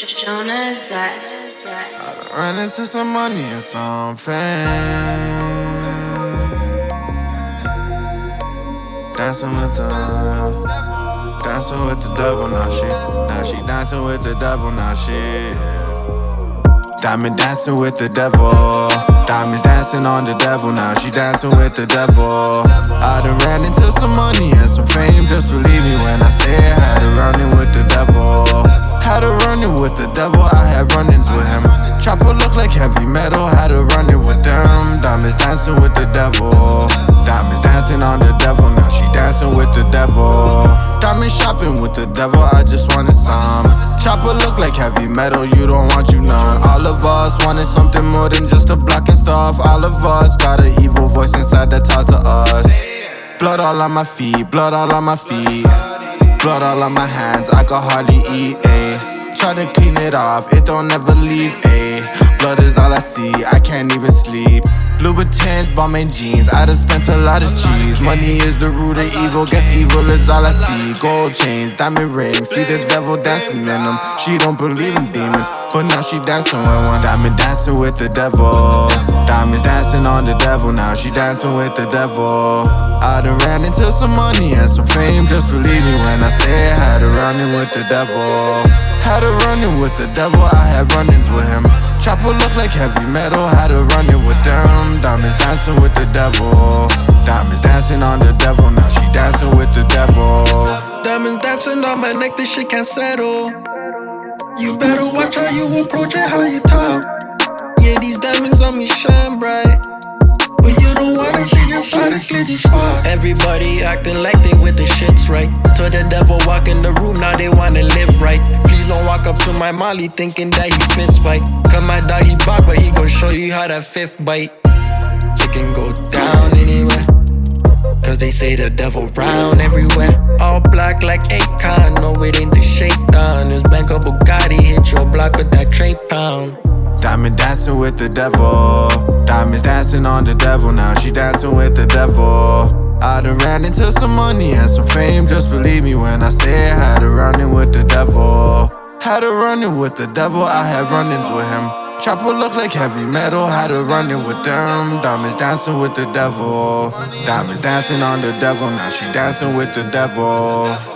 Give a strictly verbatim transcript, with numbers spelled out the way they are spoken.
Jonah Zed. I done run into some money and some fame. Dancing with the, dancing with the devil. Now she, now she dancing with the devil. Now she, diamond dancing with the devil. Diamonds dancing on the devil. Now she dancing with the devil. I done ran into some money and some fame. Just believe me when I say I had to running with the devil. Had to running with the devil. I had run-ins with him. Chopper look like heavy metal. Had to running with them. Diamonds dancing with the devil. Diamonds dancing on the devil. Now she dancing with the devil. Diamond shopping with the devil. I just wanted some. Chopper look like heavy metal. You don't want you none. All of us wanted something more than just a block and stuff. All of us got an evil voice inside that talk to us. Blood all on my feet. Blood all on my feet. Blood all on my hands. I can hardly eat, ayy. Try to clean it off, it don't never leave, ayy. Blood is all I see, I can't even sleep. Louboutins, bombing jeans, I done spent a lot of cheese. Money is the root of evil, guess evil is all I see. Gold chains, diamond rings, see the devil dancing in them. She don't believe in demons, but now she dancing with one. Diamond dancing with the devil. Diamonds dancing on the devil, now she dancing with the devil. I done ran into some money and some fame, just believe me when I say I had to running with the devil. Had to running with the devil, I had run-ins with him. Chopper look like heavy metal, had to running with them. Diamonds dancing with the devil. Diamonds dancing on the devil, now she dancing with the devil. Diamonds dancing on my neck, this shit can't settle. You better watch how you approach and how you talk. Yeah, these diamonds on me shine bright, but you don't wanna see the side, it's glitzy spot. Everybody acting like they with the shits right. Till the devil walk in the room, now they wanna live right. Please don't walk up to my molly thinking that he fist fight. Cause my dog he bark, but he gon' show you how that fifth bite. It can go down anywhere, cause they say the devil round everywhere. All black like Akon, no it ain't the shakedown. This bank of Bugatti hit your block with that tray pound. Diamond dancing with the devil. Diamonds dancing on the devil. Now she dancing with the devil. I done ran into some money and some fame. Just believe me when I say I had to running with the devil. Had to running with the devil. I had run-ins with him. Chopper look like heavy metal. Had to running with them. Diamonds dancing with the devil. Diamonds dancing on the devil. Now she dancing with the devil.